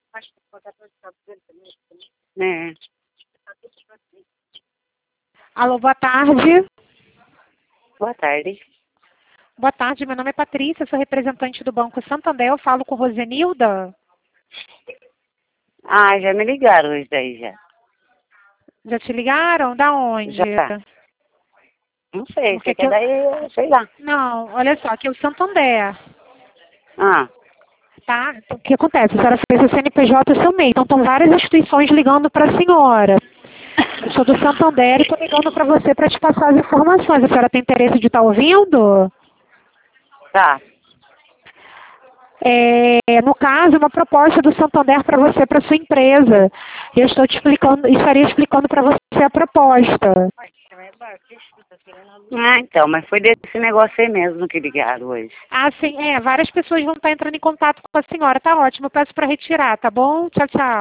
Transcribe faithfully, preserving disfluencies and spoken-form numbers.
É. Alô, boa tarde. Boa tarde. Boa tarde, meu nome é Patrícia, sou representante do Banco Santander. Eu falo com Rosenilda. Ah, já me ligaram hoje daí já. Já te ligaram? Da onde? Já. Não sei, Porque você quer aqui eu... daí, sei lá. Não, olha só, aqui é o Santander. Ah, Tá? Então, o que acontece? A senhora fez o C N P J e o seu M E I. Então, estão várias instituições ligando para a senhora. Eu sou do Santander e estou ligando para você para te passar as informações. A senhora tem interesse de estar ouvindo? tá. É, no caso, uma proposta do Santander para você, para sua empresa. Eu estou te explicando, estaria explicando para você a proposta. Ah, então, mas foi desse negócio aí mesmo que ligaram hoje. Ah, sim, é, várias pessoas vão estar entrando em contato com a senhora. Tá ótimo, eu peço para retirar, tá bom? Tchau, tchau.